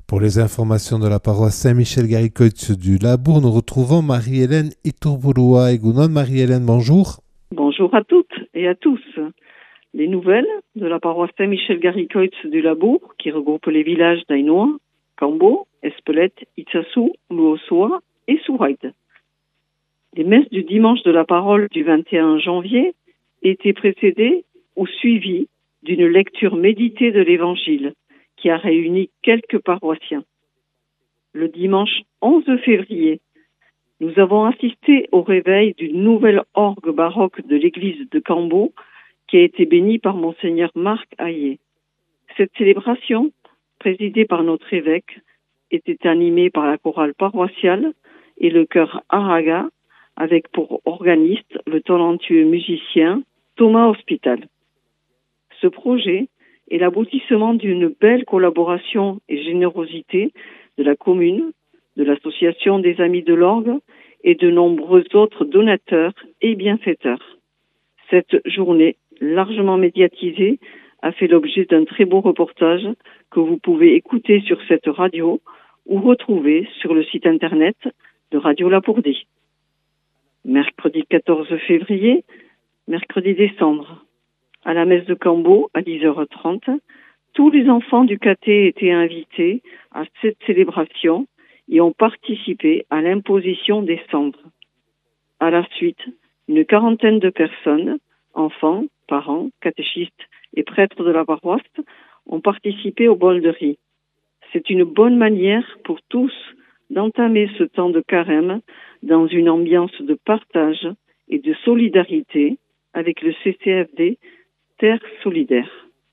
Pour les informations de la paroisse Saint-Michel-Garicoitz du Labour, nous retrouvons Marie-Hélène Iturburua. Egunon, Marie-Hélène, bonjour. Bonjour à toutes et à tous. Les nouvelles de la paroisse Saint-Michel-Garicoitz du Labour, qui regroupe les villages d'Ainoa, Cambo, Espelette, Itsassou, Louossoa et Souraïd. Les messes du dimanche de la parole du 21 janvier étaient précédées ou suivies d'une lecture méditée de l'Évangile qui a réuni quelques paroissiens. Le dimanche 11 février, nous avons assisté au réveil d'une nouvelle orgue baroque de l'église de Cambo qui a été bénie par Monseigneur Marc Hayet. Cette célébration, présidée par notre évêque, était animée par la chorale paroissiale et le chœur Araga, avec pour organiste le talentueux musicien Thomas Hospital. Ce projet est l'aboutissement d'une belle collaboration et générosité de la commune, de l'association des Amis de l'Orgue et de nombreux autres donateurs et bienfaiteurs. Cette journée, largement médiatisée, a fait l'objet d'un très beau reportage que vous pouvez écouter sur cette radio ou retrouver sur le site internet de Radio Lapourdie. Mercredi 14 février, mercredi décembre, à la messe de Cambo à 10h30, tous les enfants du caté étaient invités à cette célébration et ont participé à l'imposition des cendres. À la suite, une quarantaine de personnes, enfants, parents, catéchistes et prêtres de la paroisse, ont participé au bol de riz. C'est une bonne manière pour tous d'entamer ce temps de carême dans une ambiance de partage et de solidarité avec le CCFD Terre Solidaire.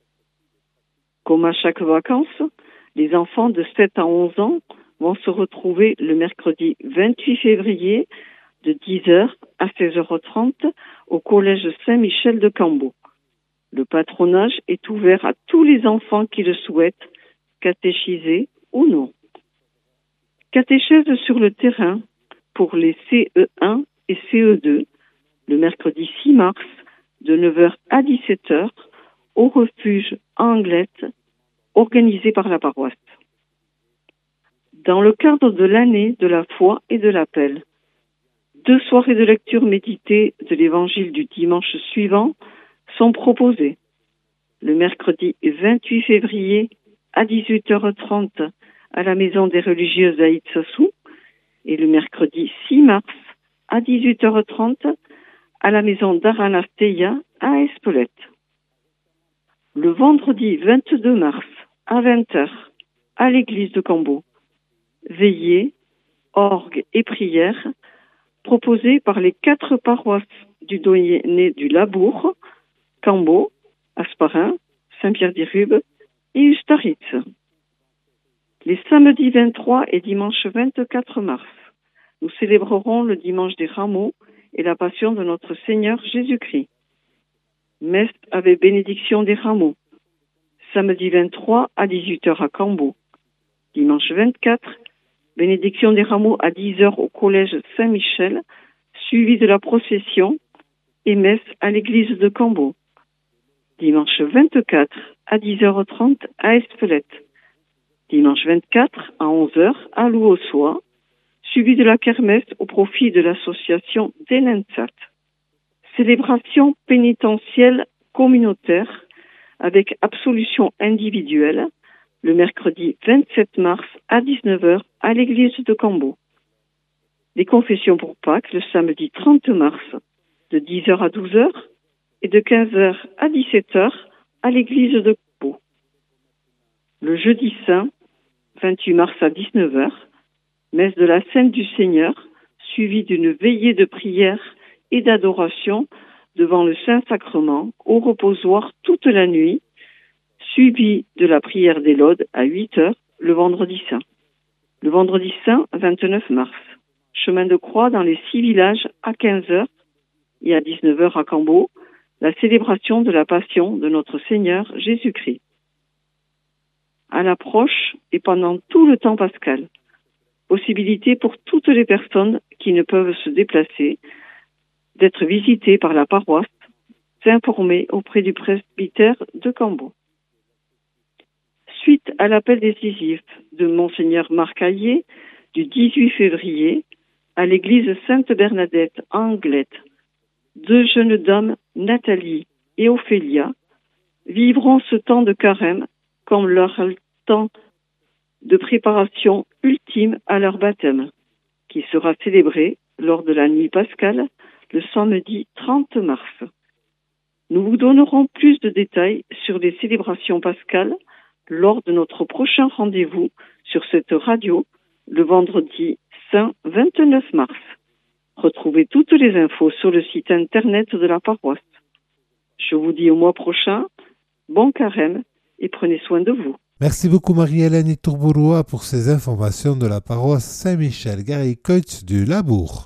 Comme à chaque vacances, les enfants de 7 à 11 ans vont se retrouver le mercredi 28 février de 10h à 16h30 au collège Saint-Michel de Cambo. Le patronage est ouvert à tous les enfants qui le souhaitent, catéchisés ou non. Catéchèse sur le terrain pour les CE1 et CE2 le mercredi 6 mars de 9h à 17h au refuge Anglette organisé par la paroisse. Dans le cadre de l'année de la foi et de l'appel, 2 soirées de lecture méditée de l'évangile du dimanche suivant sont proposées. Le mercredi 28 février à 18h30 à la maison des religieuses à Itsassou et le mercredi 6 mars à 18h30 à la maison d'Aranasteia à Espelette. Le vendredi 22 mars à 20h à l'église de Cambo, veillée, orgue et prière proposées par les 4 paroisses du doyenné du Labour, Cambo, Asparin, Saint-Pierre-d'Irube et Ustaritz. Les samedis 23 et dimanche 24 mars, nous célébrerons le dimanche des Rameaux et la passion de notre Seigneur Jésus-Christ. Messe avec bénédiction des rameaux. Samedi 23 à 18h à Cambo. Dimanche 24, bénédiction des rameaux à 10h au collège Saint-Michel, suivi de la procession et messe à l'église de Cambo. Dimanche 24 à 10h30 à Espelette. Dimanche 24 à 11h à Louossoa, suivi de la kermesse au profit de l'association Denensat. Célébration pénitentielle communautaire avec absolution individuelle le mercredi 27 mars à 19h à l'église de Cambo. Les confessions pour Pâques le samedi 30 mars de 10h à 12h et de 15h à 17h à l'église de Cambo. Le jeudi saint 28 mars à 19h, messe de la Sainte du Seigneur, suivie d'une veillée de prière et d'adoration devant le Saint-Sacrement au reposoir toute la nuit, suivie de la prière des laudes à 8h le vendredi saint. Le vendredi saint 29 mars, chemin de croix dans les 6 villages à 15h et à 19h à Cambo, la célébration de la passion de notre Seigneur Jésus-Christ. À l'approche et pendant tout le temps pascal, possibilité pour toutes les personnes qui ne peuvent se déplacer d'être visitées par la paroisse, s'informer auprès du presbytère de Cambo. suite à l'appel décisif de Monseigneur Marc Hayet du 18 février à l'église Sainte-Bernadette à Anglet, deux jeunes dames, Nathalie et Ophélia, vivront ce temps de carême comme leur temps de préparation ultime à leur baptême, qui sera célébré lors de la nuit pascale le samedi 30 mars. Nous vous donnerons plus de détails sur les célébrations pascales lors de notre prochain rendez-vous sur cette radio le vendredi saint 29 mars. Retrouvez toutes les infos sur le site internet de la paroisse. Je vous dis au mois prochain, bon carême et prenez soin de vous. Merci beaucoup Marie-Hélène Iturburua pour ces informations de la paroisse Saint-Michel-Garrigues-Coits du Labour.